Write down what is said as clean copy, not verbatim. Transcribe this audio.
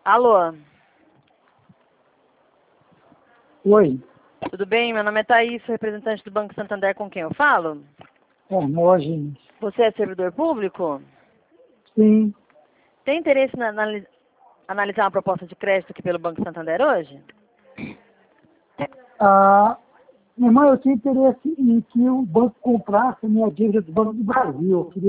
Alô, Oi, tudo bem? Meu nome é Thaís, sou representante do Banco Santander, com quem eu falo? nós, gente. Você é servidor público? Sim. Tem interesse em analisar uma proposta de crédito aqui pelo Banco Santander hoje? Minha irmã, eu tinha interesse em que o banco comprasse a minha dívida do Banco do Brasil. Eu queria